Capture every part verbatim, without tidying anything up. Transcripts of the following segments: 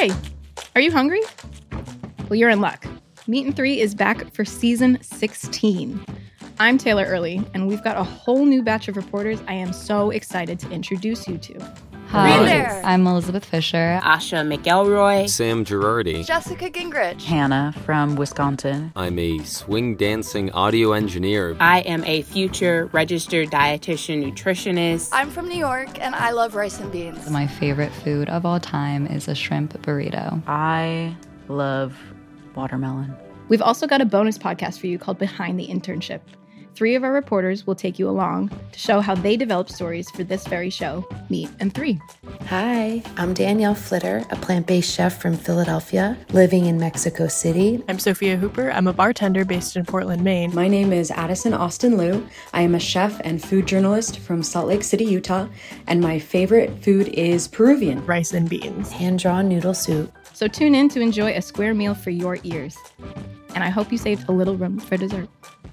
Hey, are you hungry? Well, you're in luck. Meat and Three is back for season sixteen. I'm Taylor Early, and we've got a whole new batch of reporters I am so excited to introduce you to. Hi, there. I'm Elizabeth Fisher. Asha McElroy. Sam Girardi. Jessica Gingrich. Hannah from Wisconsin. I'm a swing dancing audio engineer. I am a future registered dietitian nutritionist. I'm from New York, and I love rice and beans. My favorite food of all time is a shrimp burrito. I love watermelon. We've also got a bonus podcast for you called Behind the Internship. Three of our reporters will take you along to show how they developed stories for this very show, Meat and Three. Hi, I'm Danielle Flitter, a plant-based chef from Philadelphia, living in Mexico City. I'm Sophia Hooper. I'm a bartender based in Portland, Maine. My name is Addison Austin Liu. I am a chef and food journalist from Salt Lake City, Utah, and my favorite food is Peruvian. Rice and beans. Hand-drawn noodle soup. So tune in to enjoy a square meal for your ears. And I hope you saved a little room for dessert.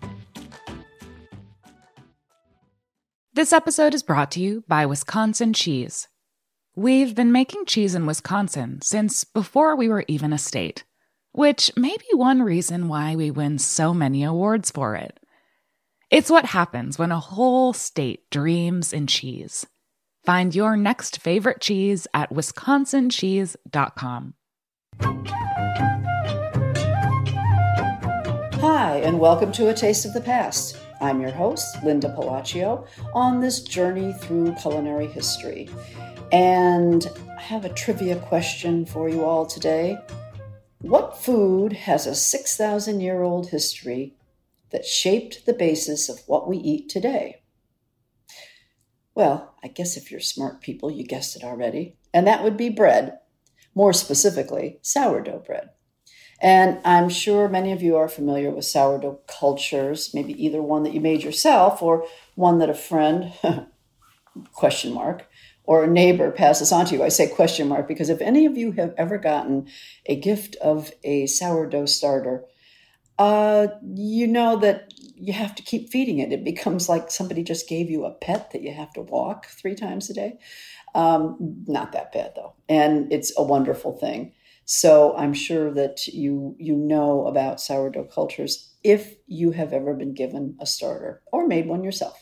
This episode is brought to you by Wisconsin Cheese. We've been making cheese in Wisconsin since before we were even a state, which may be one reason why we win so many awards for it. It's what happens when a whole state dreams in cheese. Find your next favorite cheese at wisconsin cheese dot com. Hi, and welcome to A Taste of the Past. I'm your host, Linda Palacio, on this journey through culinary history. And I have a trivia question for you all today. What food has a six thousand year old history that shaped the basis of what we eat today? Well, I guess if you're smart people, you guessed it already. And that would be bread, more specifically, sourdough bread. And I'm sure many of you are familiar with sourdough cultures, maybe either one that you made yourself or one that a friend, question mark, or a neighbor passes on to you. I say question mark because if any of you have ever gotten a gift of a sourdough starter, uh, you know that you have to keep feeding it. It becomes like somebody just gave you a pet that you have to walk three times a day. Um, not that bad, though. And it's a wonderful thing. So I'm sure that you you know about sourdough cultures if you have ever been given a starter or made one yourself.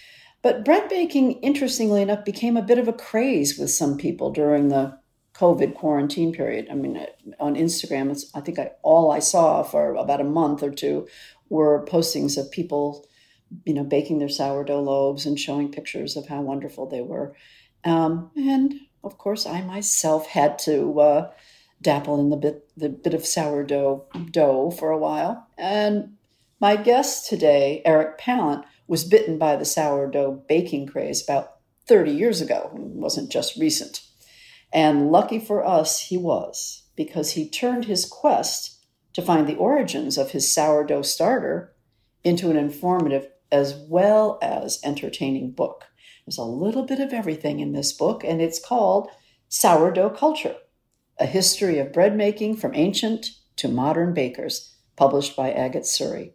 But bread baking, interestingly enough, became a bit of a craze with some people during the COVID quarantine period. I mean, on Instagram, it's, I think I, all I saw for about a month or two were postings of people, you know, baking their sourdough loaves and showing pictures of how wonderful they were. Um, and of course, I myself had to uh, dabble in the bit the bit of sourdough dough for a while. And my guest today, Eric Pallant, was bitten by the sourdough baking craze about thirty years ago. It wasn't just recent. And lucky for us, he was, because he turned his quest to find the origins of his sourdough starter into an informative as well as entertaining book. There's a little bit of everything in this book, and it's called Sourdough Culture: A History of Bread Making from Ancient to Modern Bakers, published by Agate Surrey.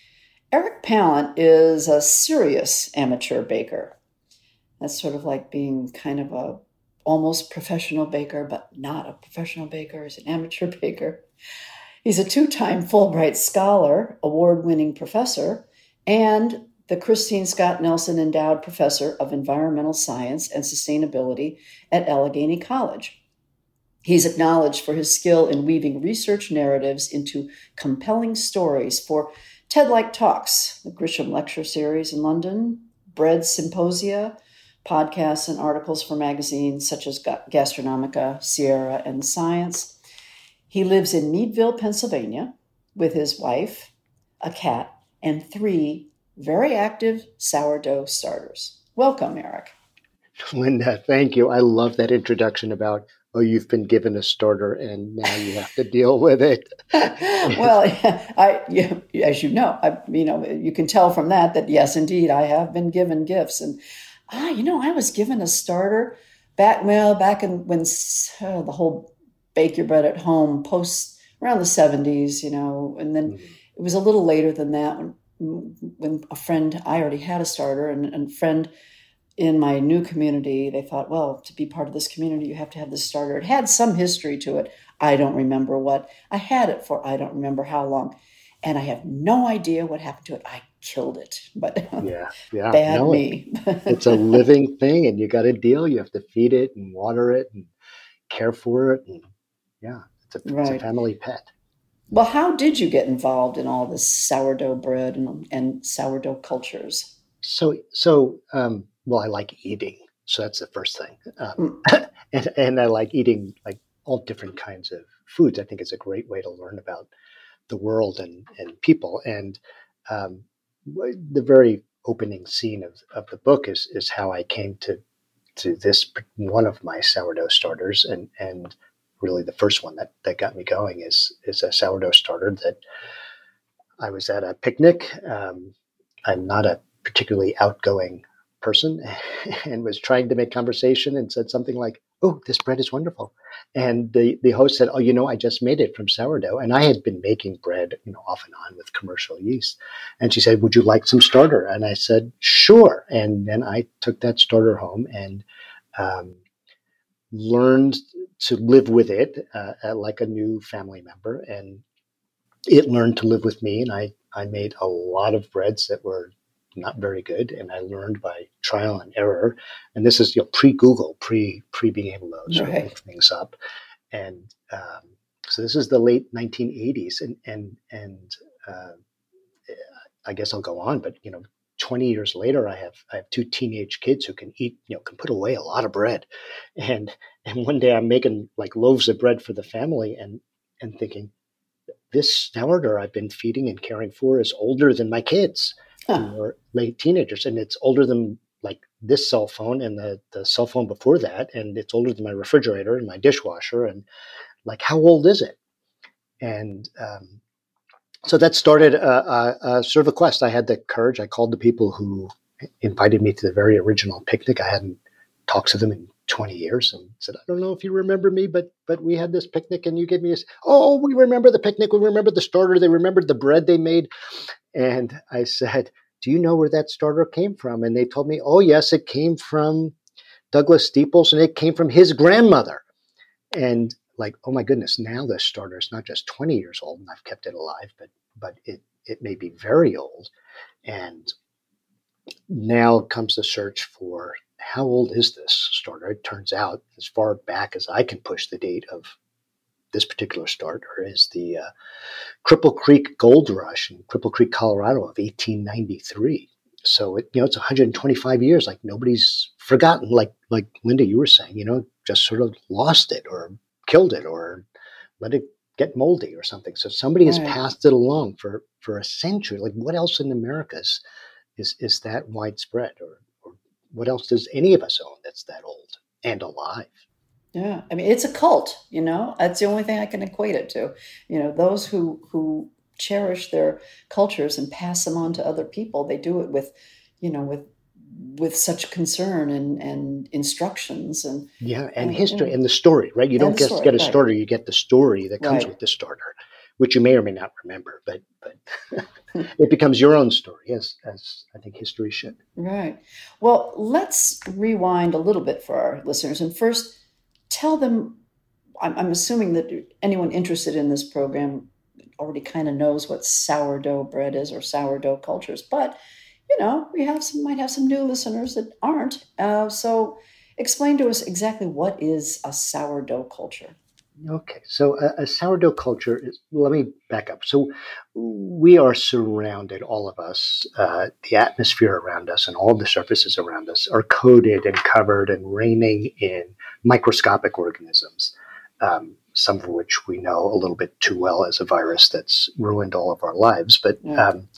Eric Pallant is a serious amateur baker. That's sort of like being kind of a almost professional baker, but not a professional baker. He's an amateur baker. He's a two-time Fulbright Scholar, award-winning professor, and the Christine Scott Nelson Endowed Professor of Environmental Science and Sustainability at Allegheny College. He's acknowledged for his skill in weaving research narratives into compelling stories for TED-like talks, the Grisham Lecture Series in London, bread symposia, podcasts and articles for magazines such as Gastronomica, Sierra, and Science. He lives in Meadville, Pennsylvania, with his wife, a cat, and three very active sourdough starters. Welcome, Eric. Linda, thank you. I love that introduction about, oh, you've been given a starter and now you have to deal with it. Well, I, you, as you know, I, you know, you can tell from that that yes, indeed, I have been given gifts. And ah, you know, I was given a starter back, well, back in when uh, the whole bake your bread at home post around the seventies, you know, and then mm-hmm. It was a little later than that when, when a friend, I already had a starter, and, and a friend in my new community, they thought, well, to be part of this community, you have to have this starter. It had some history to it. I don't remember what. I had it for I don't remember how long. And I have no idea what happened to it. I killed it. But yeah, yeah, bad no, me. It's a living thing, and you got to deal. You have to feed it and water it and care for it. And yeah, it's a, right. it's a family pet. Well, how did you get involved in all this sourdough bread and, and sourdough cultures? So, so um, well, I like eating. So that's the first thing. Um, mm. and, and I like eating like all different kinds of foods. I think it's a great way to learn about the world and, and people. And um, the very opening scene of, of the book is is how I came to to this one of my sourdough starters, and and really the first one that, that got me going is is a sourdough starter that I was at a picnic. Um, I'm not a particularly outgoing person and was trying to make conversation and said something like, "Oh, this bread is wonderful." And the, the host said, "Oh, you know, I just made it from sourdough." And I had been making bread, you know, off and on with commercial yeast. And she said, "Would you like some starter?" And I said, "Sure." And then I took that starter home and um, learned to live with it uh, like a new family member. And it learned to live with me. And I, I made a lot of breads that were not very good, and I learned by trial and error. And this is, you know, pre-Google, pre pre being able to sort right. of look things up. And um, so this is the late nineteen eighties, and and and uh, I guess I'll go on, but you know, twenty years later, I have I have two teenage kids who can eat, you know, can put away a lot of bread, and and one day I'm making like loaves of bread for the family, and and thinking, this sourdough I've been feeding and caring for is older than my kids. Huh. Or late teenagers, and it's older than like this cell phone and the, the cell phone before that, and it's older than my refrigerator and my dishwasher, and like, how old is it? And um, so that started a, a, a sort of a quest. I had the courage. I called the people who invited me to the very original picnic. I hadn't talked to them in twenty years, and said, "I don't know if you remember me, but but we had this picnic, and you gave me this." "Oh, we remember the picnic. We remember the starter. They remembered the bread they made." And I said, "Do you know where that starter came from?" And they told me, "Oh, yes, it came from Douglas Steeples, and it came from his grandmother." And like, oh my goodness, now this starter is not just twenty years old, and I've kept it alive, but but it it may be very old. And now comes the search for, how old is this starter? It turns out, as far back as I can push the date of this particular starter, is the uh, Cripple Creek Gold Rush in Cripple Creek, Colorado of eighteen ninety-three. So it, you know, it's one hundred twenty-five years. Like, nobody's forgotten. Like like Linda, you were saying, you know, just sort of lost it or killed it or let it get moldy or something. So somebody has right. passed it along for, for a century. Like, what else in America is is, is that widespread, or, or what else does any of us own that's that old and alive? Yeah, I mean, it's a cult, you know, that's the only thing I can equate it to. You know, those who who cherish their cultures and pass them on to other people, they do it with, you know, with with such concern and, and instructions. And yeah, and, and history yeah. and the story, right? You And don't the just story, get a right. starter, you get the story that comes Right. with the starter, which you may or may not remember, but but it becomes your own story, as, as I think history should. Right. Well, let's rewind a little bit for our listeners. And first, tell them, I'm, I'm assuming that anyone interested in this program already kind of knows what sourdough bread is or sourdough cultures, but, you know, we have some, might have some new listeners that aren't. Uh, so explain to us exactly what is a sourdough culture. Okay, so a, a sourdough culture is, let me back up. So we are surrounded, all of us, uh, the atmosphere around us and all the surfaces around us are coated and covered and reigning in microscopic organisms, um, some of which we know a little bit too well as a virus that's ruined all of our lives. But Yeah. um,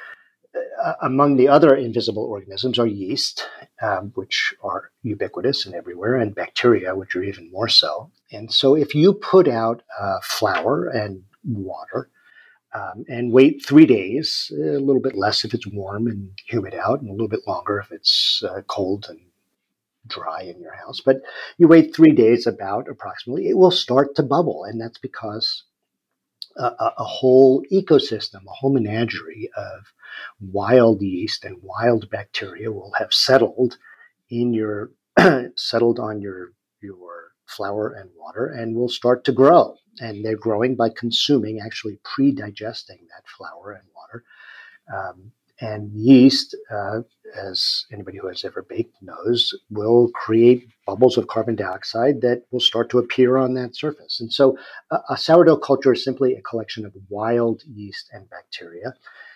uh, among the other invisible organisms are yeast, um, which are ubiquitous and everywhere, and bacteria, which are even more so. And so if you put out uh, flour and water um, and wait three days, a little bit less if it's warm and humid out, and a little bit longer if it's uh, cold and dry in your house, but you wait three days about approximately, it will start to bubble. And that's because a, a, a whole ecosystem, a whole menagerie of wild yeast and wild bacteria will have settled in your settled on your your flour and water and will start to grow. And they're growing by consuming, actually pre-digesting that flour and water. Um, and yeast, uh, as anybody who has ever baked knows, will create bubbles of carbon dioxide that will start to appear on that surface. And so uh, a sourdough culture is simply a collection of wild yeast and bacteria.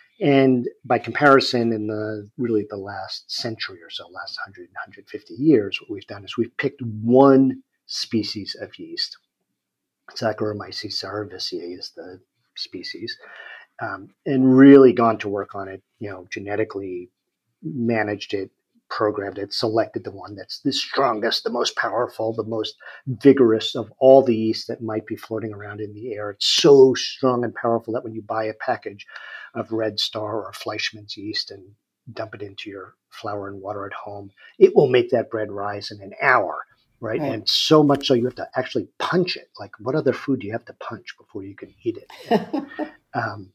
And by comparison, in the really the last century or so, last one hundred, one hundred fifty years, what we've done is we've picked one species of yeast. Saccharomyces cerevisiae is the species, um, and really gone to work on it, you know, genetically managed it, programmed it, selected the one that's the strongest, the most powerful, the most vigorous of all the yeast that might be floating around in the air. It's so strong and powerful that when you buy a package of Red Star or Fleischmann's yeast and dump it into your flour and water at home, it will make that bread rise in an hour. Right? right. And so much so you have to actually punch it. Like, what other food do you have to punch before you can eat it? um,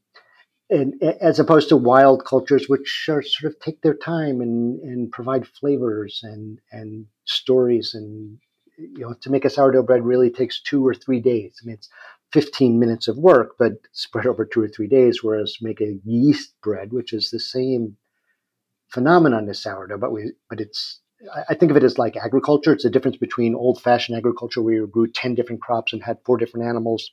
and as opposed to wild cultures, which are sort of take their time and, and provide flavors and, and stories. And, you know, to make a sourdough bread really takes two or three days. I mean, it's fifteen minutes of work, but spread over two or three days, whereas make a yeast bread, which is the same phenomenon as sourdough, but we, but it's, I think of it as like agriculture. It's the difference between old-fashioned agriculture where you grew ten different crops and had four different animals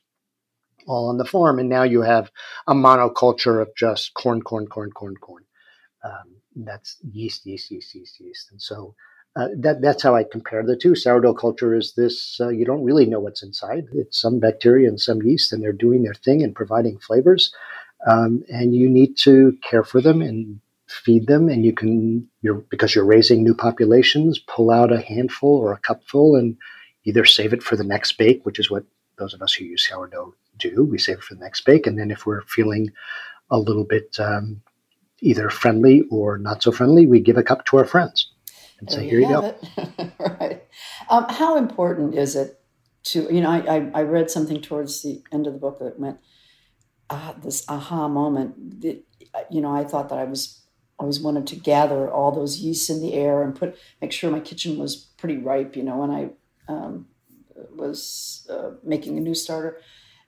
all on the farm. And now you have a monoculture of just corn, corn, corn, corn, corn. Um, that's yeast, yeast, yeast, yeast, yeast. And so uh, that that's how I compare the two. Sourdough culture is this, uh, you don't really know what's inside. It's some bacteria and some yeast, and they're doing their thing and providing flavors. Um, and you need to care for them and feed them, and you can, you're because you're raising new populations, pull out a handful or a cupful and either save it for the next bake, which is what those of us who use sourdough do. We save it for the next bake. And then if we're feeling a little bit um, either friendly or not so friendly, we give a cup to our friends and say, here you go. Right. Um, how important is it to, you know, I, I, I read something towards the end of the book that went, ah, this aha moment that, you know, I thought that I was I always wanted to gather all those yeasts in the air and put, make sure my kitchen was pretty ripe, you know, when I um, was uh, making a new starter.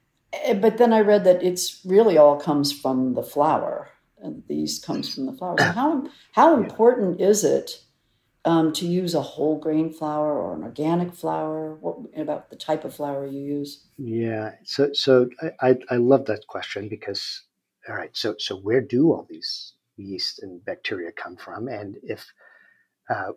But then I read that it's really all comes from the flour, and the yeast comes from the flour. So how how important is it um, to use a whole grain flour or an organic flour? What about the type of flour you use? Yeah, so so I I love that question because, all right, so so where do all these yeast and bacteria come from? And if uh,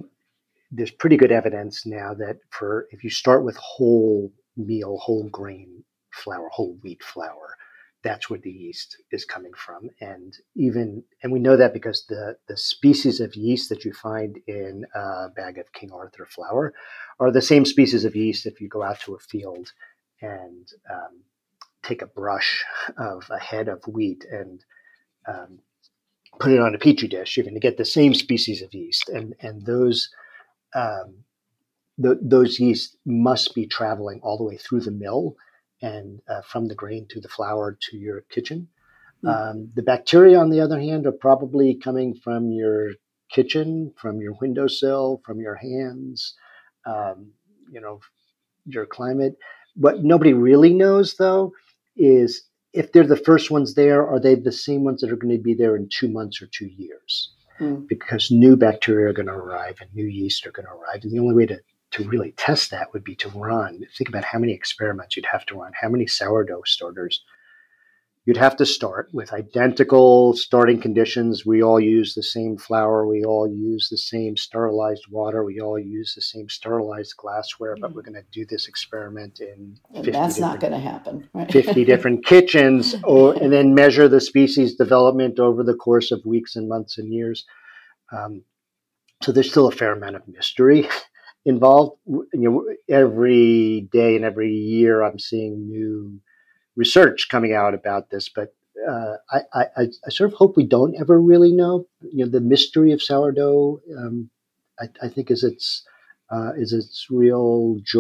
there's pretty good evidence now that for if you start with whole meal, whole grain flour, whole wheat flour, that's where the yeast is coming from. And even and we know that because the the species of yeast that you find in a bag of King Arthur flour are the same species of yeast if you go out to a field and um, take a brush of a head of wheat and um, put it on a petri dish, you're going to get the same species of yeast, and and those um, the, those yeast must be traveling all the way through the mill and uh, from the grain to the flour to your kitchen. Mm. Um, the bacteria, on the other hand, are probably coming from your kitchen, from your windowsill, from your hands, um, you know, your climate. What nobody really knows, though, is if they're the first ones there, are they the same ones that are going to be there in two months or two years? Mm. Because new bacteria are going to arrive and new yeast are going to arrive. And the only way to, to really test that would be to run. Think about how many experiments you'd have to run, how many sourdough starters you'd have to start with identical starting conditions. We all use the same flour. We all use the same sterilized water. We all use the same sterilized glassware, but we're going to do this experiment in fifty That's not going to happen. Right? fifty different kitchens, or, and then measure the species development over the course of weeks and months and years. Um, so there's still a fair amount of mystery involved. You know, every day and every year I'm seeing new research coming out about this, but uh, I, I, I sort of hope we don't ever really know. You know, the mystery of sourdough, um, I, I think, is its uh, is its real joy.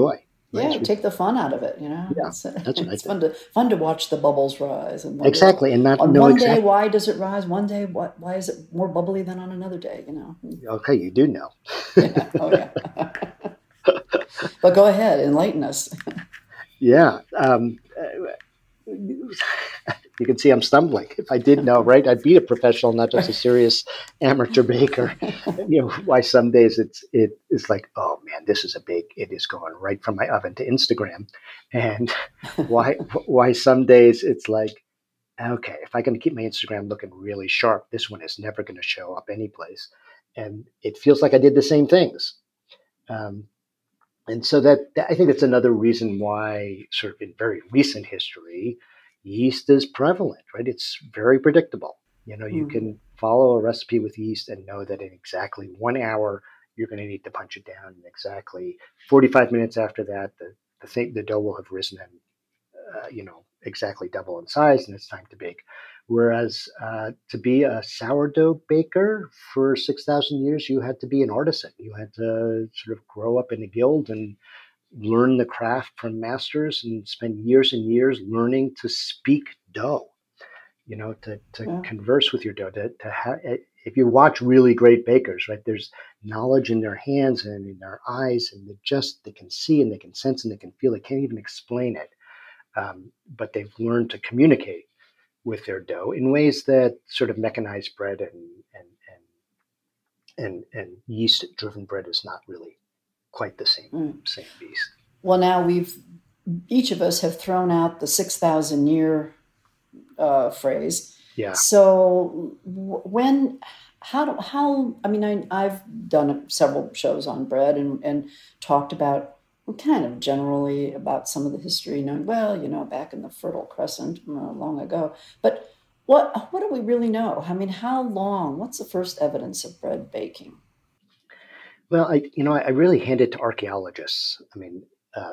Yeah, right? take the fun out of it, you know. Yeah, it's that's what it's I fun to fun to watch the bubbles rise, and wonder, exactly, and not on know one exactly. day why does it rise? One day, what? Why is it more bubbly than on another day? You know. Okay, you do know. Yeah. Oh yeah. But go ahead, enlighten us. Yeah. Um, you can see I'm stumbling. If I did know, right, I'd be a professional, not just a serious amateur baker. You know, why some days it's it is like, oh man, this is a bake. It is going right from my oven to Instagram. And why why some days it's like, okay, if I can keep my Instagram looking really sharp, this one is never going to show up anyplace. And it feels like I did the same things. Um, And so that, that I think that's another reason why, sort of in very recent history, yeast is prevalent, right? It's very predictable. You know, you Mm-hmm. can follow a recipe with yeast and know that in exactly one hour you're going to need to punch it down. And exactly forty-five minutes after that, the the, thing, the dough will have risen and uh, you know exactly double in size, and it's time to bake. Whereas uh, to be a sourdough baker for six thousand years, you had to be an artisan. You had to sort of grow up in a guild and learn the craft from masters and spend years and years learning to speak dough, you know, to, to Yeah. converse with your dough. To, to ha- if you watch really great bakers, right, there's knowledge in their hands and in their eyes, and they just, they can see and they can sense and they can feel. They can't even explain it. Um, but they've learned to communicate with their dough in ways that sort of mechanized bread and and and and, and yeast-driven bread is not really quite the same Mm. same beast. Well, now we've each of us have thrown out the six thousand year uh, phrase. Yeah. So w- when, how do how? I mean, I, I've done several shows on bread and and talked about kind of generally about some of the history. Knowing, well, you know, back in the Fertile Crescent, uh, long ago. But what what do we really know? I mean, how long? What's the first evidence of bread baking? Well, I you know I, I really hand it to archaeologists. I mean, uh,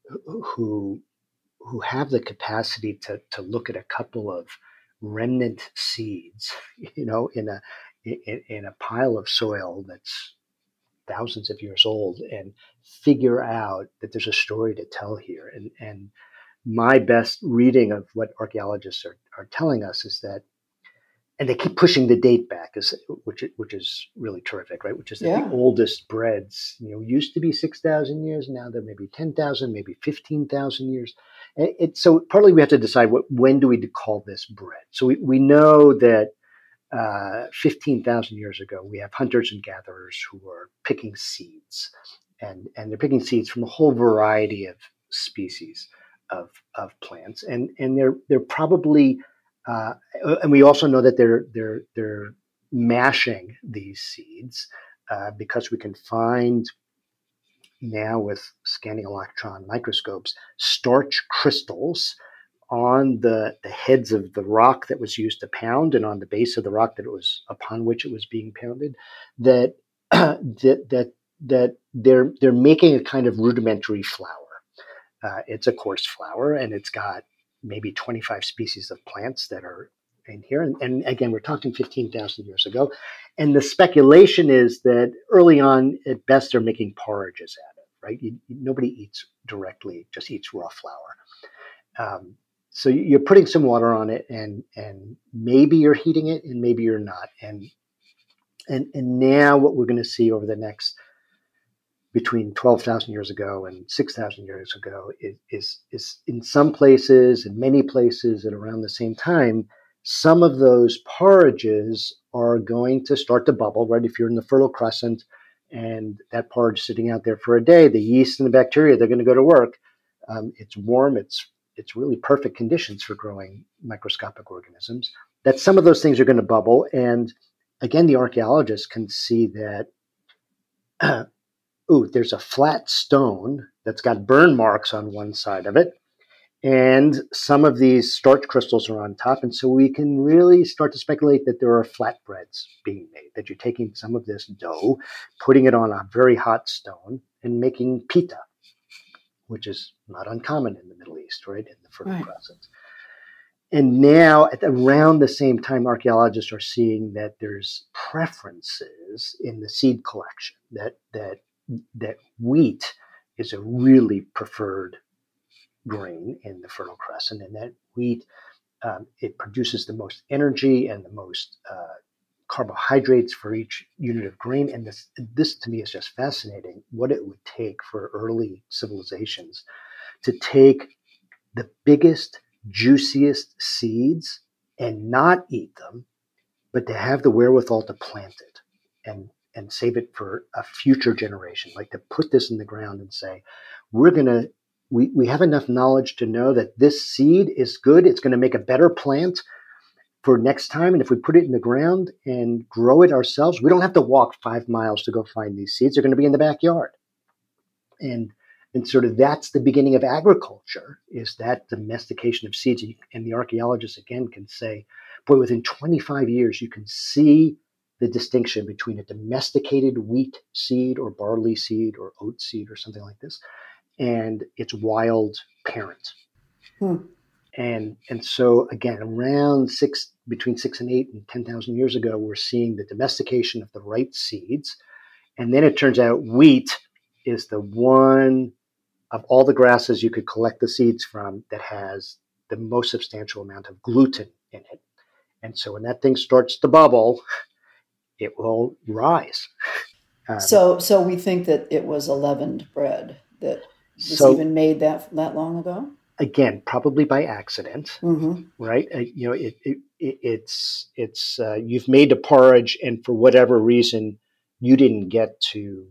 who who have the capacity to to look at a couple of remnant seeds, you know, in a in, in a pile of soil that's thousands of years old, and figure out that there's a story to tell here. And and my best reading of what archaeologists are, are telling us is that, and they keep pushing the date back, is which which is really terrific, right? Which is that Yeah. the oldest breads, you know, used to be six thousand years. Now they're maybe ten thousand, maybe fifteen thousand years. And it, so partly we have to decide what when do we call this bread. So we, we know that uh, fifteen thousand years ago, we have hunters and gatherers who are picking seeds, and and they're picking seeds from a whole variety of species of of plants, and and they're they're probably uh, and we also know that they're they're they're mashing these seeds uh, because we can find now with scanning electron microscopes starch crystals on the, the heads of the rock that was used to pound and on the base of the rock that it was upon which it was being pounded, that that that that they're they're making a kind of rudimentary flour. Uh, it's a coarse flour, and it's got maybe twenty-five species of plants that are in here. And, and again, we're talking fifteen thousand years ago. And the speculation is that early on, at best, they're making porridges out of it, right? You, nobody eats directly, just eats raw flour. Um, So you're putting some water on it, and and maybe you're heating it, and maybe you're not. And and and now what we're going to see over the next between twelve thousand years ago and six thousand years ago is, is is in some places, in many places, at around the same time, some of those porridges are going to start to bubble. Right, if you're in the Fertile Crescent, and that porridge is sitting out there for a day, the yeast and the bacteria, they're going to go to work. Um, it's warm. It's it's really perfect conditions for growing microscopic organisms, that some of those things are going to bubble. And again, the archaeologists can see that, uh, ooh, there's a flat stone that's got burn marks on one side of it, and some of these starch crystals are on top. And so we can really start to speculate that there are flatbreads being made, that you're taking some of this dough, putting it on a very hot stone, and making pita, which is not uncommon in the Middle East, right, in the Fertile Right. Crescent. And now, at around the same time, archaeologists are seeing that there's preferences in the seed collection, that that that wheat is a really preferred grain in the Fertile Crescent, and that wheat, um, it produces the most energy and the most uh, carbohydrates for each unit of grain. And this, this to me is just fascinating, what it would take for early civilizations to take the biggest, juiciest seeds and not eat them, but to have the wherewithal to plant it and, and save it for a future generation, like to put this in the ground and say, we're going to, we, we have enough knowledge to know that this seed is good. It's going to make a better plant for next time. And if we put it in the ground and grow it ourselves, we don't have to walk five miles to go find these seeds. They're going to be in the backyard. And and sort of that's the beginning of agriculture, is that domestication of seeds. And the archaeologists, again, can say, boy, within twenty-five years, you can see the distinction between a domesticated wheat seed or barley seed or oat seed or something like this and its wild parent. Hmm. And and so, again, around six, between six and eight and ten thousand years ago, we're seeing the domestication of the right seeds. And then it turns out wheat is the one of all the grasses you could collect the seeds from that has the most substantial amount of gluten in it. And so when that thing starts to bubble, it will rise. Um, so so we think that it was a leavened bread that was so, even made that that long ago? Again, probably by accident, mm-hmm. right? Uh, you know, it, it, it, it's it's uh, you've made a porridge, and for whatever reason, you didn't get to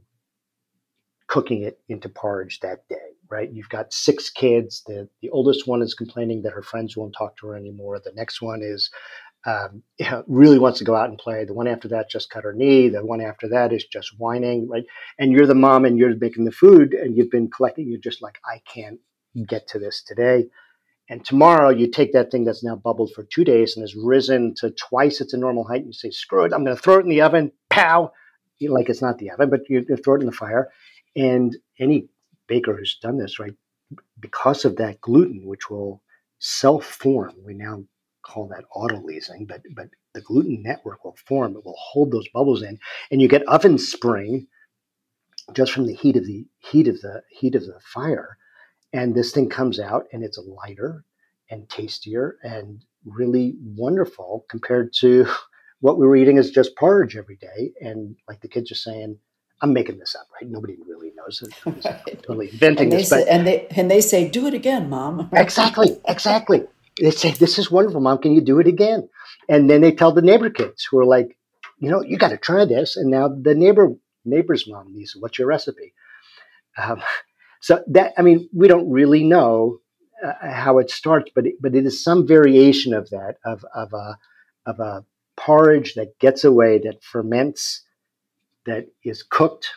cooking it into porridge that day, right? You've got six kids. The the oldest one is complaining that her friends won't talk to her anymore. The next one is um, you know, really wants to go out and play. The one after that just cut her knee. The one after that is just whining, right? And you're the mom and you're making the food and you've been collecting. You're just like, I can't get to this today. And tomorrow you take that thing that's now bubbled for two days and has risen to twice its normal height. And you say, screw it. I'm going to throw it in the oven. Pow. You know, like it's not the oven, but you, you throw it in the fire. And any baker who's done this, right, because of that gluten, which will self-form, we now call that autolysing, but but the gluten network will form. It will hold those bubbles in, and you get oven spring just from the heat of the heat of the heat of the fire. And this thing comes out, and it's lighter and tastier and really wonderful compared to what we were eating as just porridge every day. And like the kids are saying, I'm making this up, right? Nobody really knows it. I'm right. Totally inventing and they this. Say, but and they and they say, do it again, Mom. Exactly, exactly. They say, this is wonderful, Mom. Can you do it again? And then they tell the neighbor kids who are like, you know, you got to try this. And now the neighbor neighbor's mom needs, what's your recipe? Um, so that, I mean, we don't really know uh, how it starts, but it, but it is some variation of that, of of a of a porridge that gets away, that ferments, that is cooked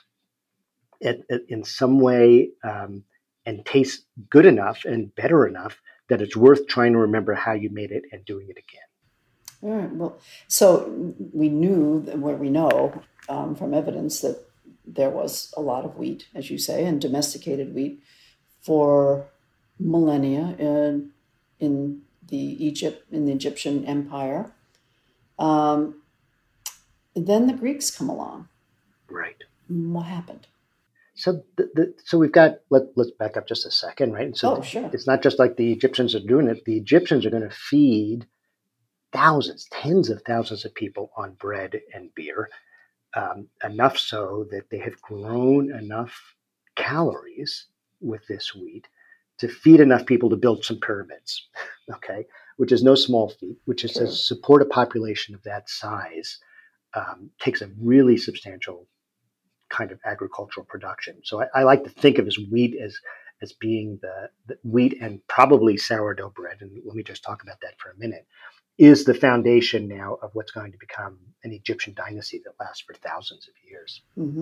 at, at, in some way um, and tastes good enough and better enough that it's worth trying to remember how you made it and doing it again. All right. Well, so we knew what we know um, from evidence that there was a lot of wheat, as you say, and domesticated wheat for millennia in in the Egypt in the Egyptian Empire. Um, then the Greeks come along. Right. What happened? So, the, the, so we've got. Let, let's back up just a second, right? So oh, sure. It's not just like the Egyptians are doing it. The Egyptians are going to feed thousands, tens of thousands of people on bread and beer, um, enough so that they have grown enough calories with this wheat to feed enough people to build some pyramids. Okay, which is no small feat. Which is sure. to support a population of that size um, takes a really substantial kind of agricultural production. So I, I like to think of as wheat as as being the, the wheat and probably sourdough bread. And let me just talk about that for a minute. Is the foundation now of what's going to become an Egyptian dynasty that lasts for thousands of years. Mm-hmm.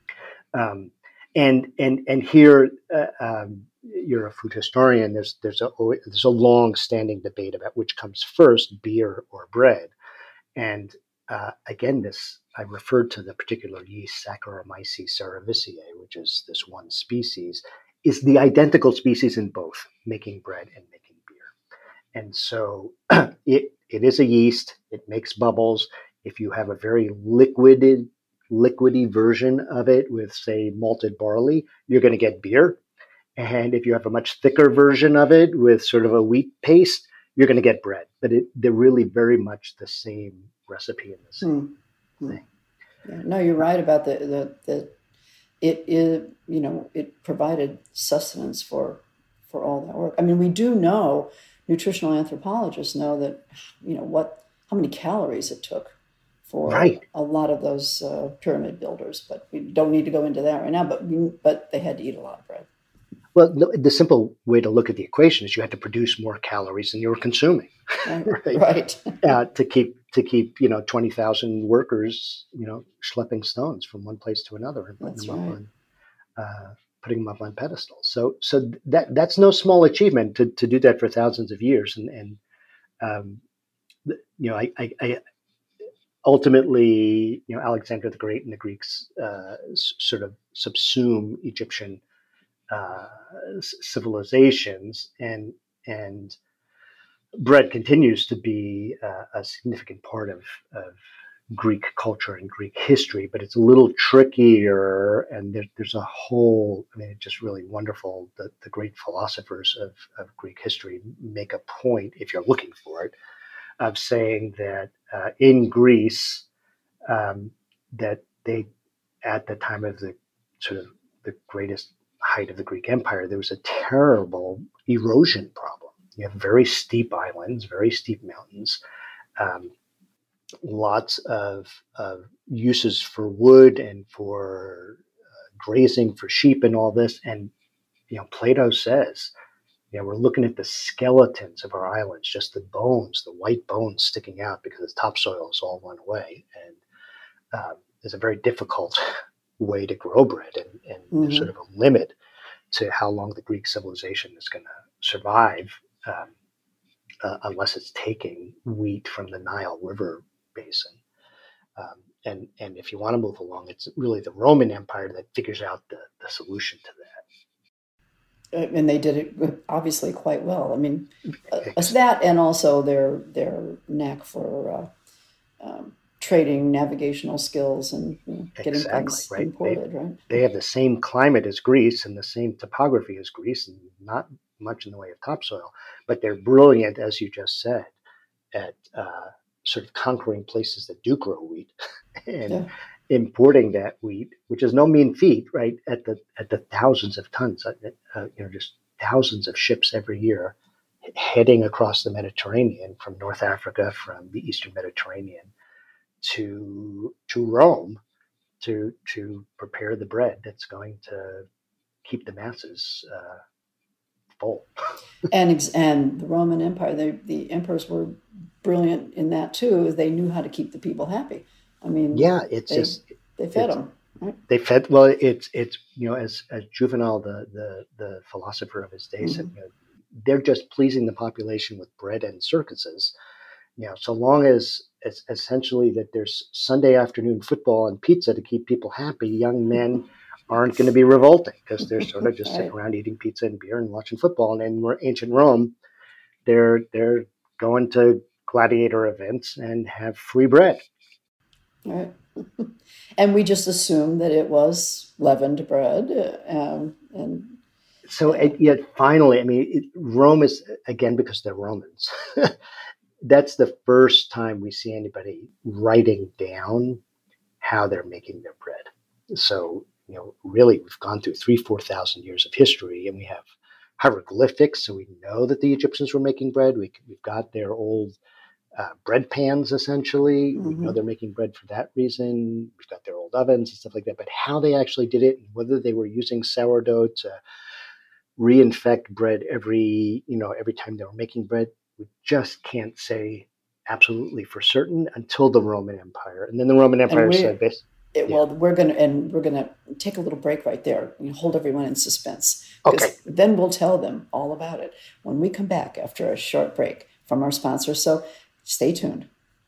Um, and and and here, uh, um, you're a food historian. There's there's a there's a long-standing debate about which comes first, beer or bread. And uh, again, this I referred to the particular yeast, Saccharomyces cerevisiae, which is this one species, is the identical species in both making bread and making beer. And so it it is a yeast. It makes bubbles. If you have a very liquid liquidy version of it with, say, malted barley, you're going to get beer. And if you have a much thicker version of it with sort of a wheat paste, you're going to get bread. But it, they're really very much the same recipe and the same mm. thing. Yeah, no, you're right about the, the, the it is, you know, it provided sustenance for for all that work. I mean, we do know, nutritional anthropologists know that, you know, what, how many calories it took for right. a lot of those uh, pyramid builders, but we don't need to go into that right now, but we, but they had to eat a lot of bread. Well, the, the simple way to look at the equation is you had to produce more calories than you were consuming, right? right. right. uh, to keep to keep you know twenty thousand workers you know schlepping stones from one place to another and putting that's them right. up on uh, putting them up on pedestals. So so that that's no small achievement to to do that for thousands of years. And and um, you know I, I, I ultimately you know Alexander the Great and the Greeks uh, s- sort of subsume Egyptian Uh, civilizations, and and bread continues to be uh, a significant part of, of Greek culture and Greek history, but it's a little trickier, and there, there's a whole, I mean, it's just really wonderful that the great philosophers of, of Greek history make a point, if you're looking for it, of saying that uh, in Greece, um, that they, at the time of the sort of the greatest height of the Greek Empire, there was a terrible erosion problem. You have very steep islands, very steep mountains, um, lots of, of uses for wood and for uh, grazing for sheep and all this. And, you know, Plato says, you know, we're looking at the skeletons of our islands, just the bones, the white bones sticking out because the topsoil has all run away. And um, it's a very difficult way to grow bread, and, and mm-hmm. there's sort of a limit to how long the Greek civilization is going to survive um, uh, unless it's taking wheat from the Nile River basin. Um, and and if you want to move along, it's really the Roman Empire that figures out the, the solution to that. And they did it obviously quite well. I mean, uh, that and also their their knack for uh, um, trading, navigational skills, and you know, getting exactly, things right. imported, they, right? They have the same climate as Greece and the same topography as Greece, and not much in the way of topsoil, but they're brilliant, as you just said, at uh, sort of conquering places that do grow wheat and yeah. importing that wheat, which is no mean feat, right? At the at the thousands of tons, uh, you know, just thousands of ships every year heading across the Mediterranean from North Africa, from the Eastern Mediterranean to to Rome to to prepare the bread that's going to keep the masses uh, full. and and the Roman Empire, they, the emperors were brilliant in that too. They knew how to keep the people happy. I mean, yeah, it's they, just they fed them. Right? They fed well. It's it's you know as as Juvenal, the the the philosopher of his day, mm-hmm. said, you know, they're just pleasing the population with bread and circuses. You know, so long as it's essentially that there's Sunday afternoon football and pizza to keep people happy, young men aren't going to be revolting because they're sort of just right. sitting around eating pizza and beer and watching football. And in ancient Rome, they're they're going to gladiator events and have free bread. Right. And we just assumed that it was leavened bread. Um, and so uh, yet finally, I mean, it, Rome is, again, because they're Romans, that's the first time we see anybody writing down how they're making their bread. So, you know, really, we've gone through three, four thousand years of history, and we have hieroglyphics, so we know that the Egyptians were making bread. We, we've got their old uh, bread pans, essentially. Mm-hmm. We know they're making bread for that reason. We've got their old ovens and stuff like that. But how they actually did it, and whether they were using sourdough to reinfect bread every, you know, every time they were making bread, we just can't say absolutely for certain until the Roman Empire. And then the Roman Empire said this. It, yeah. Well, we're going to, and we're going to take a little break right there. You hold everyone in suspense. Because okay. Then we'll tell them all about it when we come back after a short break from our sponsor. So stay tuned.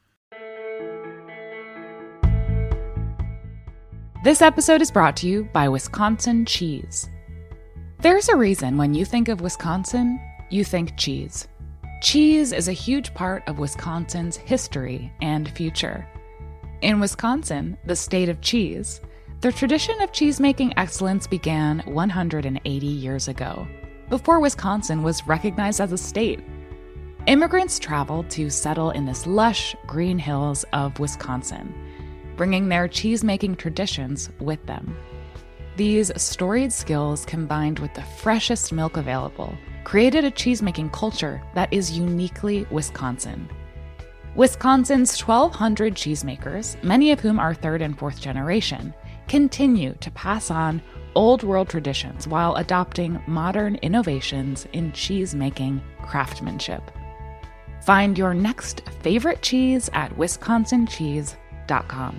This episode is brought to you by Wisconsin Cheese. There's a reason when you think of Wisconsin, you think cheese. Cheese is a huge part of Wisconsin's history and future. In Wisconsin, the state of cheese, the tradition of cheesemaking excellence began one hundred eighty years ago, before Wisconsin was recognized as a state. Immigrants traveled to settle in this lush green hills of Wisconsin, bringing their cheesemaking traditions with them. These storied skills, combined with the freshest milk available, created a cheesemaking culture that is uniquely Wisconsin. Wisconsin's twelve hundred cheesemakers, many of whom are third and fourth generation, continue to pass on old world traditions while adopting modern innovations in cheesemaking craftsmanship. Find your next favorite cheese at wisconsin cheese dot com.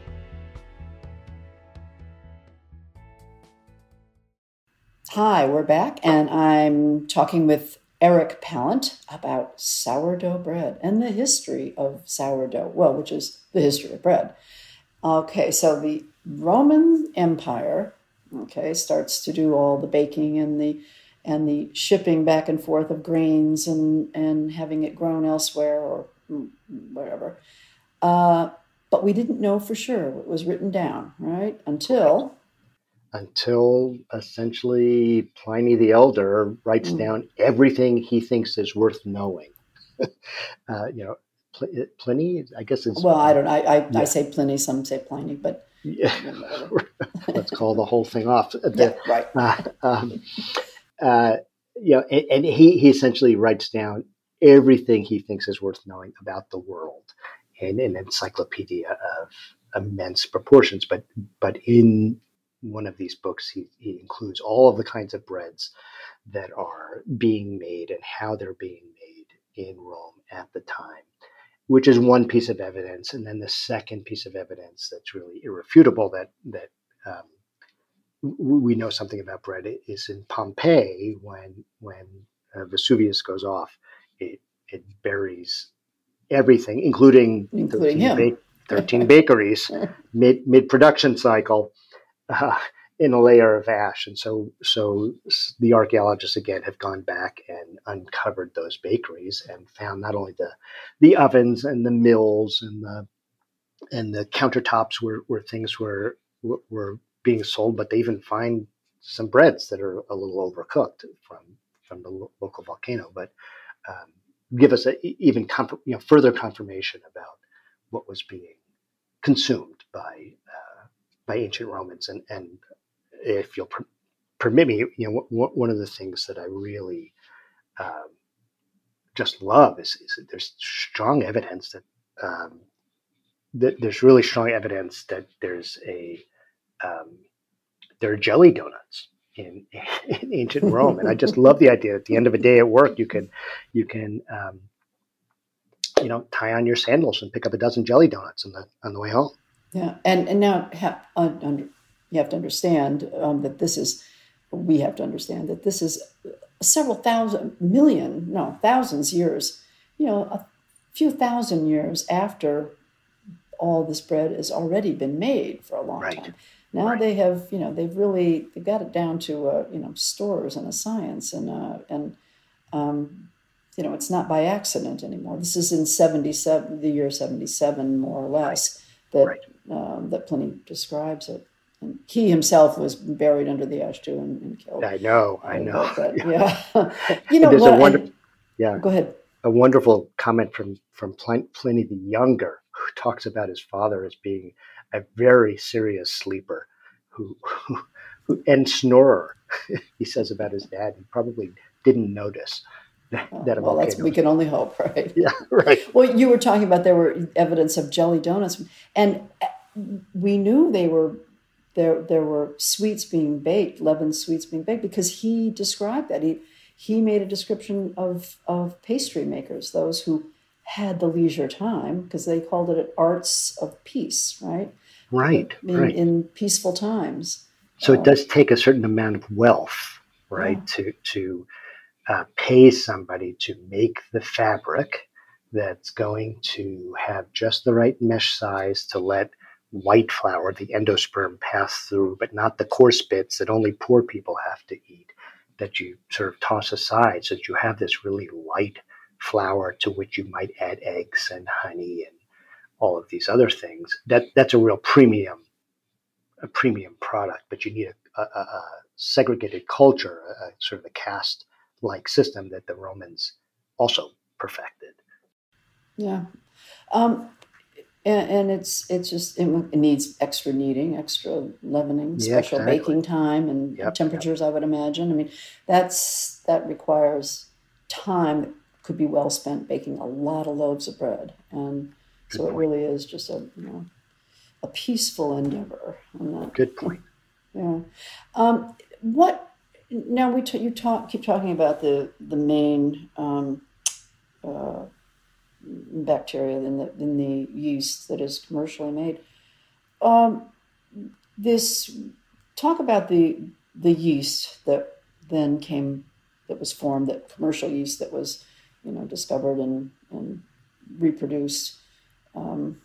Hi, we're back, and I'm talking with Eric Pallant about sourdough bread and the history of sourdough, well, which is the history of bread. Okay, so the Roman Empire, okay, starts to do all the baking and the and the shipping back and forth of grains and, and having it grown elsewhere or whatever. Uh, but we didn't know for sure what was written down, right? Until... Until essentially Pliny the Elder writes mm. down everything he thinks is worth knowing. uh, you know, Pl- Pliny, I guess it's... Well, I don't I I, yeah. I say Pliny, some say Pliny, but... Yeah. Let's call the whole thing off. Yeah, right. Uh, um, uh, you know, and, and he, he essentially writes down everything he thinks is worth knowing about the world in an encyclopedia of immense proportions. But but in one of these books, he, he includes all of the kinds of breads that are being made and how they're being made in Rome at the time, which is one piece of evidence. And then the second piece of evidence that's really irrefutable that that um, we know something about bread is in Pompeii when when uh, Vesuvius goes off, it it buries everything, including, including thirteen, him. Ba- thirteen bakeries mid mid production cycle. Uh, in a layer of ash. And so so the archaeologists, again, have gone back and uncovered those bakeries and found not only the the ovens and the mills and the and the countertops where, where things were were being sold, but they even find some breads that are a little overcooked from from the lo- local volcano, but um, give us a, even comf- you know further confirmation about what was being consumed by uh, by ancient Romans. And, and if you'll per- permit me, you know, w- one of the things that I really um, just love is, is that there's strong evidence that, um, that there's really strong evidence that there's a um, there are jelly donuts in, in ancient Rome, and I just love the idea. At the end of a day at work, you can you can um, you know tie on your sandals and pick up a dozen jelly donuts on the on the way home. Yeah, and and now ha- under, you have to understand um, that this is, we have to understand that this is several thousand, million, no, thousands years, you know, a few thousand years after all this bread has already been made for a long right. time. Now right. they have, you know, they've really, they've got it down to, uh, you know, stores and a science and, uh, and um, you know, it's not by accident anymore. This is in seventy-seven, the year seventy-seven, more or less. Right. That right. um, that Pliny describes it, and he himself was buried under the ash too and, and killed. I know, I know. But, yeah, yeah. You know There's what? A wonder- I, yeah, go ahead. A wonderful comment from from Pliny the Younger, who talks about his father as being a very serious sleeper, who, who, who and snorer. He says about his dad, he probably didn't notice. Oh, that well, that's, we can only hope, right? Yeah, right. Well, you were talking about there were evidence of jelly donuts, and we knew they were there. There were sweets being baked, leavened sweets being baked, because he described that. He he made a description of of pastry makers, those who had the leisure time, because they called it arts of peace, right? Right, in, right. In peaceful times. So uh, it does take a certain amount of wealth, right, yeah. to to. Uh, pay somebody to make the fabric that's going to have just the right mesh size to let white flour, the endosperm, pass through, but not the coarse bits that only poor people have to eat, that you sort of toss aside so that you have this really light flour to which you might add eggs and honey and all of these other things. That that's a real premium, a premium product. But you need a, a, a segregated culture, a, sort of a caste-like system that the Romans also perfected. Yeah. Um, and, and it's it's just it, it needs extra kneading, extra leavening, Yeah, special exactly. baking time, and Yep, temperatures. I would imagine. I mean, that's that requires time that could be well spent baking a lot of loaves of bread, and so it really is just a you know a peaceful endeavor. On that. Good point. Yeah. Um, what now? We t- you talk keep talking about the the main. Um, uh, bacteria in the in the yeast that is commercially made. Um, this talk about the the yeast that then came that was formed, that commercial yeast that was you know discovered and and reproduced. Um,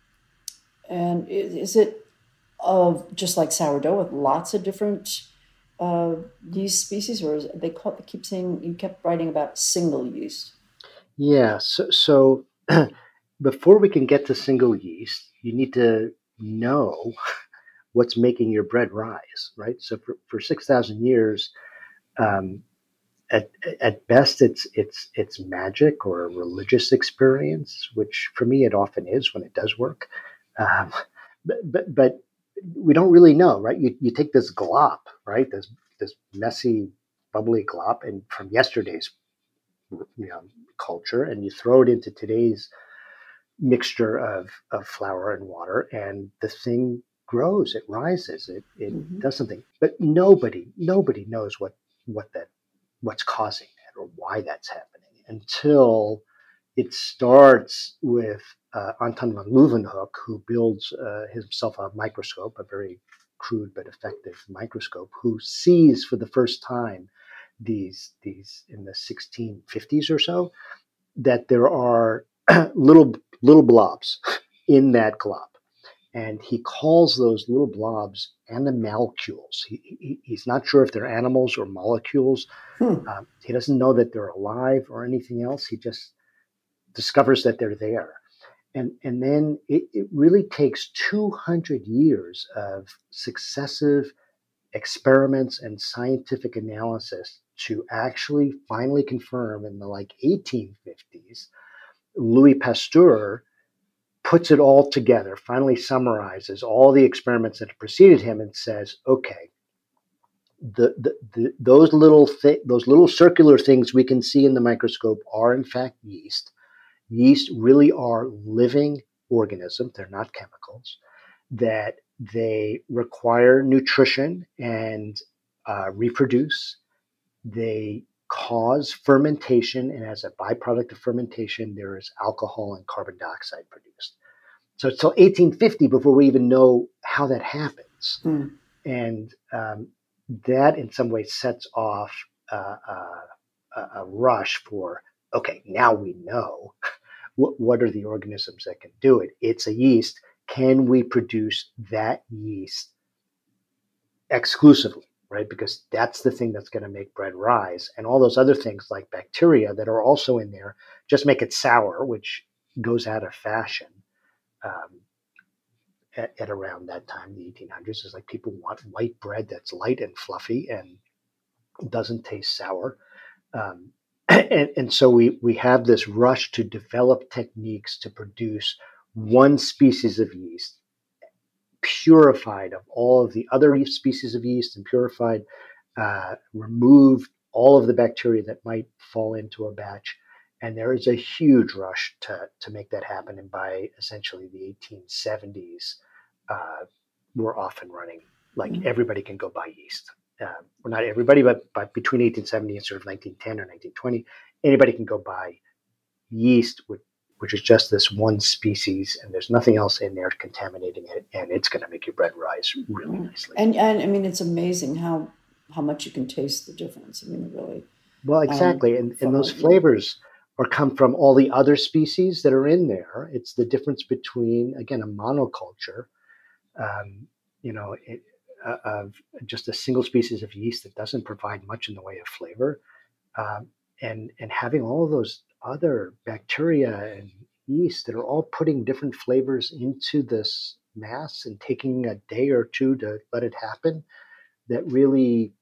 and is, is it of just like sourdough with lots of different uh, yeast species, or is it, they call, they keep saying you kept writing about single yeast? Yeah. So, so before we can get to single yeast, you need to know what's making your bread rise, right? So for, for six thousand years, um, at, at best, it's, it's, it's magic or a religious experience, which for me, it often is when it does work. Um, but, but, but we don't really know, right? You, you take this glop, right? This, this messy, bubbly glop, and from yesterday's you know, culture, and you throw it into today's mixture of, of flour and water, and the thing grows, it rises, it, it mm-hmm. does something. But nobody, nobody knows what, what that, what's causing that or why that's happening until it starts with uh, Anton van Leeuwenhoek, who builds uh, himself a microscope, a very crude but effective microscope, who sees for the first time these these in the sixteen fifties or so, that there are little little blobs in that glop, and he calls those little blobs animalcules. He, he, he's not sure if they're animals or molecules. Hmm. Um, he doesn't know that they're alive or anything else. He just discovers that they're there, and and then it, it really takes two hundred years of successive experiments and scientific analysis to actually finally confirm in the like eighteen fifties, Louis Pasteur puts it all together, finally summarizes all the experiments that preceded him and says, okay, the, the, the those little thi- those little circular things we can see in the microscope are in fact yeast. Yeast really are living organisms. They're not chemicals. That they require nutrition and uh, reproduce. They cause fermentation, and as a byproduct of fermentation, there is alcohol and carbon dioxide produced. So it's till eighteen fifty before we even know how that happens. Mm. And um, that in some ways sets off uh, uh, a rush for, okay, now we know what, what are the organisms that can do it. It's a yeast. Can we produce that yeast exclusively, right? Because that's the thing that's going to make bread rise. And all those other things like bacteria that are also in there just make it sour, which goes out of fashion um, at, at around that time, the eighteen hundreds. Is like people want white bread that's light and fluffy and doesn't taste sour. Um, and, and so we, we have this rush to develop techniques to produce one species of yeast, purified of all of the other species of yeast and purified, uh, removed all of the bacteria that might fall into a batch. And there is a huge rush to, to make that happen. And by essentially the eighteen seventies, uh, we're off and running. Like mm-hmm. everybody can go buy yeast. Uh, well, not everybody, but, but between eighteen seventy and sort of nineteen ten or nineteen twenty, anybody can go buy yeast with which is just this one species, and there's nothing else in there contaminating it, and it's going to make your bread rise really nicely. And and I mean, it's amazing how how much you can taste the difference. I mean, it really. Well, exactly, um, and and those flavors are come from all the other species that are in there. It's the difference between, again, a monoculture, um, you know, it, uh, of just a single species of yeast that doesn't provide much in the way of flavor, um, and and having all of those other bacteria and yeast that are all putting different flavors into this mass and taking a day or two to let it happen, that really,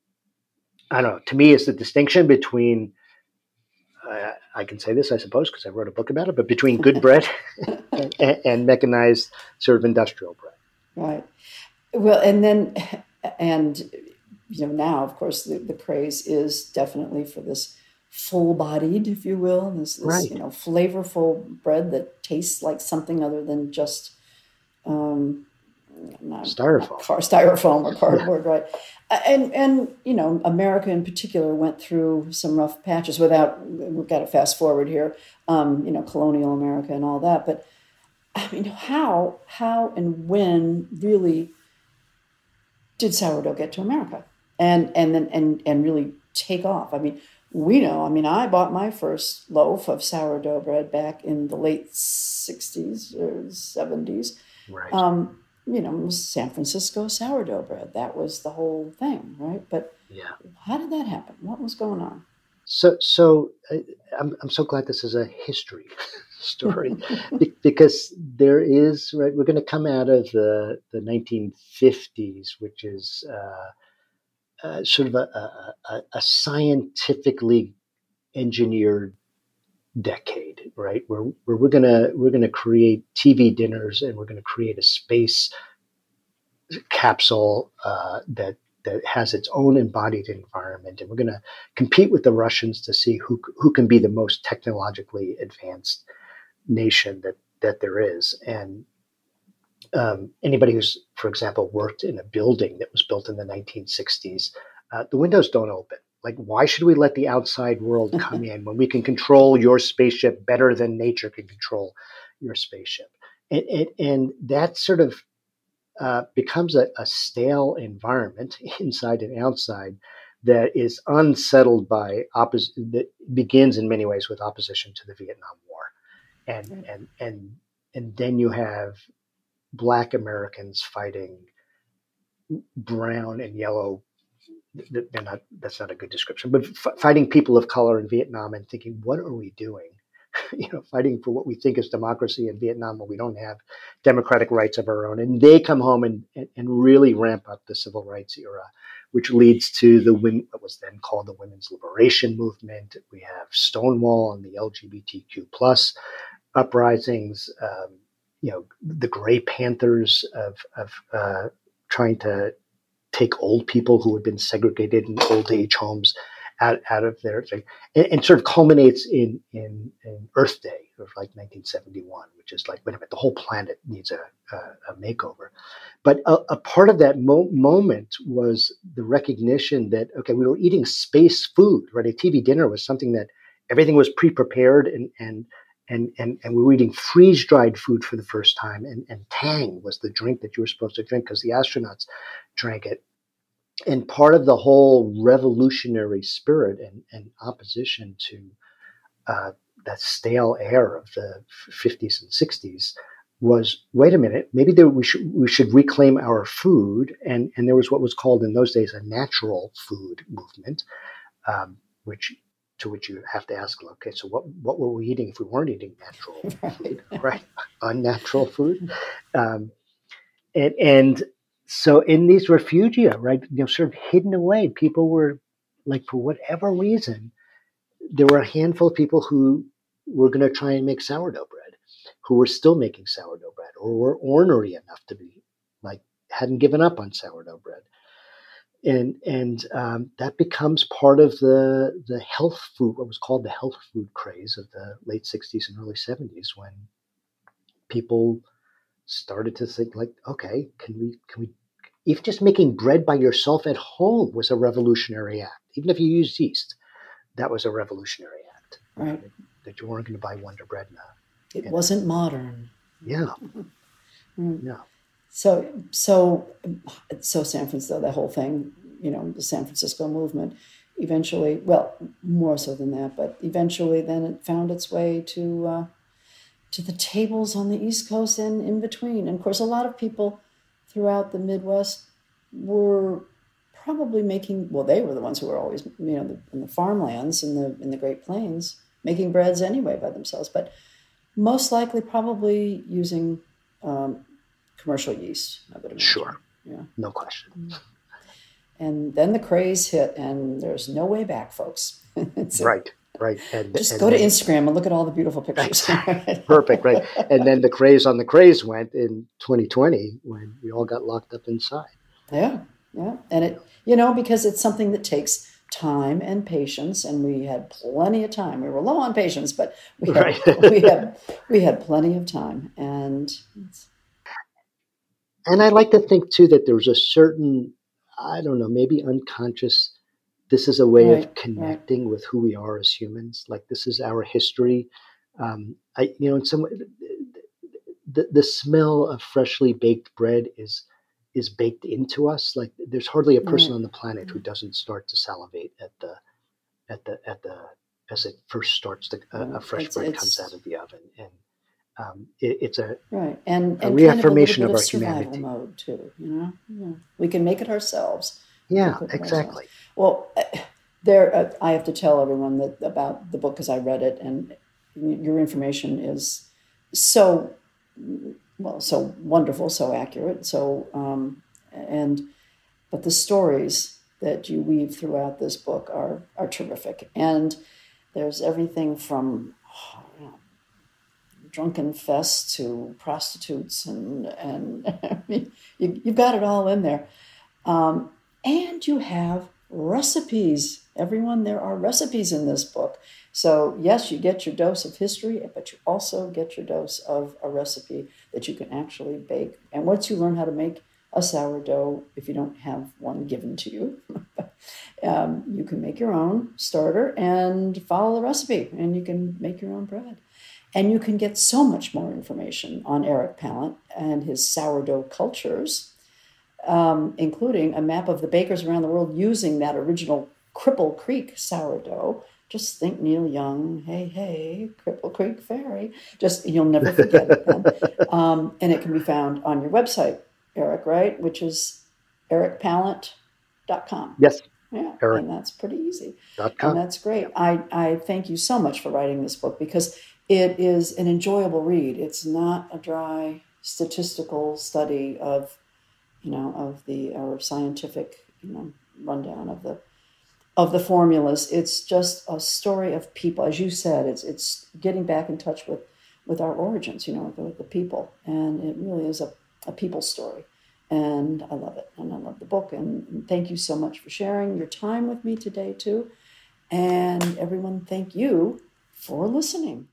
I don't know, to me is the distinction between, uh, I can say this, I suppose, because I wrote a book about it, but between good bread and, and mechanized sort of industrial bread. Right. Well, and then, and, you know, now, of course, the, the craze is definitely for this full-bodied, if you will, this, this right. you know, flavorful bread that tastes like something other than just um, not, styrofoam, not car, styrofoam or cardboard, yeah. right? And and you know, America in particular went through some rough patches. Without, we've got to fast forward here, um, you know, colonial America and all that. But I mean, how how and when really did sourdough get to America, and and then and and really take off? I mean. We know, I mean, I bought my first loaf of sourdough bread back in the late sixties or seventies. Right. Um, you know, it was San Francisco sourdough bread. That was the whole thing, right? But yeah. How did that happen? What was going on? So, so uh, I'm I'm so glad this is a history story Be- because there is, right, we're going to come out of the, the nineteen fifties, which is... Uh, Uh, sort of a, a, a scientifically engineered decade, right? Where, where we're gonna we're gonna create T V dinners and we're gonna create a space capsule uh, that that has its own embodied environment, and we're gonna compete with the Russians to see who who can be the most technologically advanced nation that that there is. And Um, anybody who's, for example, worked in a building that was built in the nineteen sixties, uh, the windows don't open. Like, why should we let the outside world come in when we can control your spaceship better than nature can control your spaceship? And, and, and that sort of uh, becomes a, a stale environment inside and outside that is unsettled by opposition, that begins in many ways with opposition to the Vietnam War. And, mm-hmm. and, and, and then you have Black Americans fighting brown and yellow. They're not, that's not a good description, but f- fighting people of color in Vietnam and thinking, what are we doing? You know, fighting for what we think is democracy in Vietnam when we don't have democratic rights of our own. And they come home and, and, and really ramp up the civil rights era, which leads to the what was then called the Women's Liberation Movement. We have Stonewall and the L G B T Q plus uprisings. Um, you know, the Gray Panthers of, of uh, trying to take old people who had been segregated in old age homes out, out of their thing, and, and sort of culminates in, in, in Earth Day of like nineteen seventy-one, which is like, wait a minute, the whole planet needs a, a, a makeover. But a, a part of that mo- moment was the recognition that, okay, we were eating space food, right? A T V dinner was something that everything was pre-prepared and, and, And, and and we were eating freeze-dried food for the first time. And, and Tang was the drink that you were supposed to drink because the astronauts drank it. And part of the whole revolutionary spirit and, and opposition to uh, that stale air of the fifties and sixties was, wait a minute, maybe there, we should we should reclaim our food. And, and there was what was called in those days a natural food movement, um, which... to which you have to ask, okay, so what, what were we eating if we weren't eating natural food, right? Unnatural food. Um, and, and so in these refugia, right, you know, sort of hidden away, people were like, for whatever reason, there were a handful of people who were going to try and make sourdough bread, who were still making sourdough bread, or were ornery enough to be like, hadn't given up on sourdough bread. And and um, that becomes part of the the health food, what was called the health food craze of the late sixties and early seventies, when people started to think like, okay, can we can we if just making bread by yourself at home was a revolutionary act, even if you use yeast, that was a revolutionary act, right? That you weren't going to buy Wonder Bread now. It and, wasn't modern. Yeah. Mm. No. So, so, so San Francisco, the whole thing, you know, the San Francisco movement, eventually, well, more so than that, but eventually then it found its way to uh, to the tables on the East Coast and in between. And of course, a lot of people throughout the Midwest were probably making, well, they were the ones who were always, you know, the, in the farmlands in the in the Great Plains, making breads anyway by themselves. But most likely probably using um, commercial yeast, I would imagine. Sure. Yeah. No question. Mm-hmm. And then the craze hit, and there's no way back, folks. a, right, right. And, just and go then, to Instagram and look at all the beautiful pictures. Perfect, right. And then the craze on the craze went in twenty twenty when we all got locked up inside. Yeah, yeah. And it, you know, because it's something that takes time and patience, and we had plenty of time. We were low on patience, but we had, right. we had, we had plenty of time. And it's... and I like to think, too, that there was a certain, I don't know, maybe unconscious, this is a way right, of connecting right. with who we are as humans. Like, this is our history. Um, I, you know, in some way, the, the smell of freshly baked bread is is baked into us. Like, there's hardly a person right. on the planet who doesn't start to salivate at the, at the, at the, as it first starts to, uh, a fresh it's, bread it's, comes out of the oven. And um, it, it's a, right. and, a and reaffirmation kind of, of our humanity. Mode too, you know, yeah. We can make it ourselves. Yeah, exactly. Ourselves. Well, there, uh, I have to tell everyone that about the book because I read it, and your information is so, well, so wonderful, so accurate, so, um, and, but the stories that you weave throughout this book are are terrific, and there's everything from oh, you know, drunken fests to prostitutes, and and I mean, you, you've got it all in there. Um, And you have recipes. Everyone, there are recipes in this book. So yes, you get your dose of history, but you also get your dose of a recipe that you can actually bake. And once you learn how to make a sourdough, if you don't have one given to you, um, you can make your own starter and follow the recipe, and you can make your own bread. And you can get so much more information on Eric Pallant and his sourdough cultures, Um, including a map of the bakers around the world using that original Cripple Creek sourdough. Just think Neil Young, hey, hey, Cripple Creek Ferry. Just, you'll never forget it then. Um, and it can be found on your website, Eric, right? Which is eric pallant dot com. Yes. Yeah, Eric. And that's pretty easy. Dot com. And that's great. I, I thank you so much for writing this book because it is an enjoyable read. It's not a dry statistical study of you know, of the our scientific, you know, rundown of the of the formulas. It's just a story of people, as you said. It's it's getting back in touch with, with our origins, you know, with the, with the people, and it really is a, a people story. And I love it, and I love the book. And, and thank you so much for sharing your time with me today too. And everyone, thank you for listening.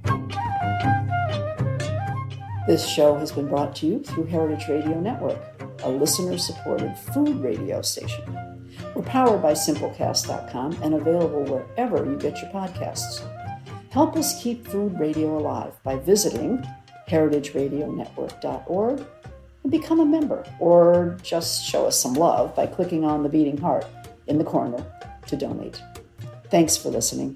This show has been brought to you through Heritage Radio Network, a listener-supported food radio station. We're powered by Simplecast dot com and available wherever you get your podcasts. Help us keep food radio alive by visiting heritage radio network dot org and become a member, or just show us some love by clicking on the beating heart in the corner to donate. Thanks for listening.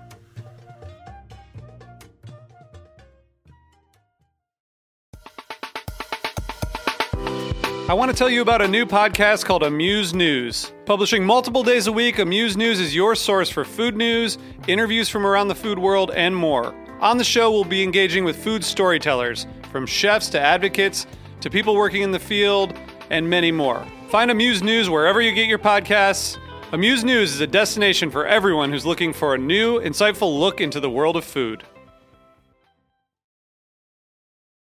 I want to tell you about a new podcast called Amuse News. Publishing multiple days a week, Amuse News is your source for food news, interviews from around the food world, and more. On the show, we'll be engaging with food storytellers, from chefs to advocates to people working in the field, and many more. Find Amuse News wherever you get your podcasts. Amuse News is a destination for everyone who's looking for a new, insightful look into the world of food.